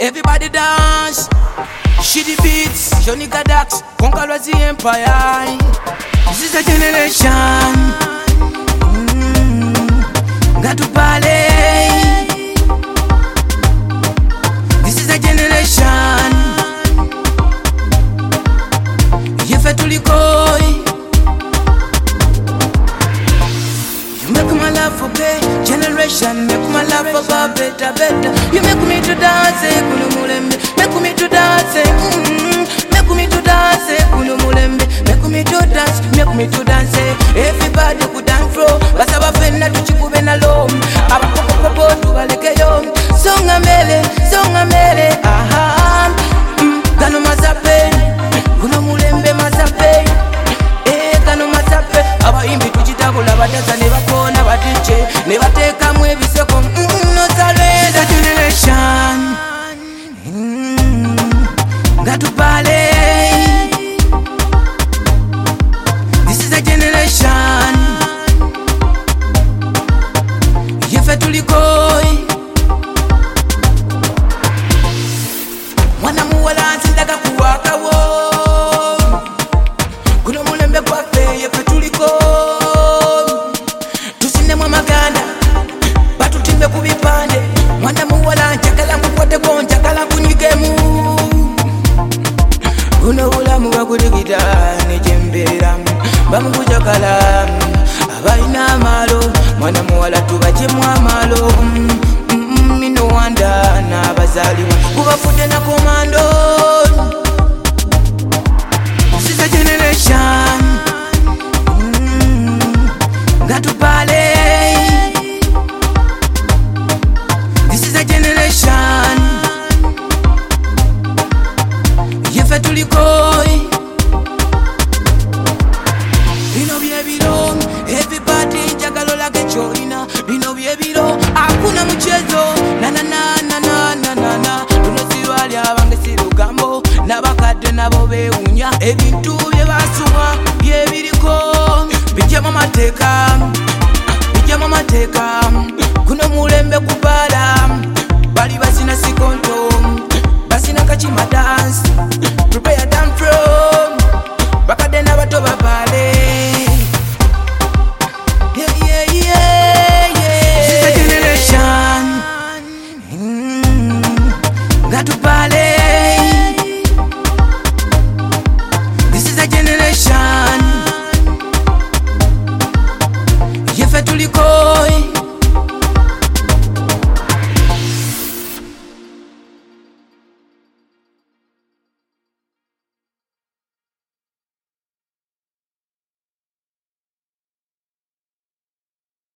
Everybody dance. Shitty beats, Johnny Gadax, conquer the empire. This is a generation. Got to ballet. This is a generation. You feel to licoy. You make my life for pay. Generation, make my life for better, better. You make me to dance, make me to dance, make me to dance, make me to dance, make me to dance. Everybody could dance flow, basa bafena tuchikube na lo. Abapopo tu baleke yo. Songa mele, aha. Kano mazape, kuno mulembe mazape. Kano mazape, aba imbi tuchitabula badaza ne bakona batiche, ne bateka mu ebiseko. No salvation generation. Got to ballet. This is a generation. You feel to licoy. Mwana muwala nsindaga kuwaka wo. Kuno mulembe kwafe ye feel to licoy. Tusinde mwa maganda batutimbe kubipande. Mwana muwala nchakala mkwate ko nchakala kunyigemu. Kuno bulamu bakudigita nejembera bamukujakala abaina amalo mwana muwala tubajemu amalo mino wanda n'abazaliwa kubafudde na komando. This is a generation. Got to ballet. This is a generation. You feel to licoy. Bino byebiro, everybody njagalo lage choina. Bino byebiro, hakuna mchezo. Na na na na na na na na. Tunozirwali abange sirugambo. Nabakadde nabo bewunya. Ebintu bye basubwa byebiriko. Bijjemu amateeka. Kuno mulembe kubala. Bali basina sikonto. Basina kachima dance. Prepare down from bakade n'abato babale. This is a generation. Got to ballet.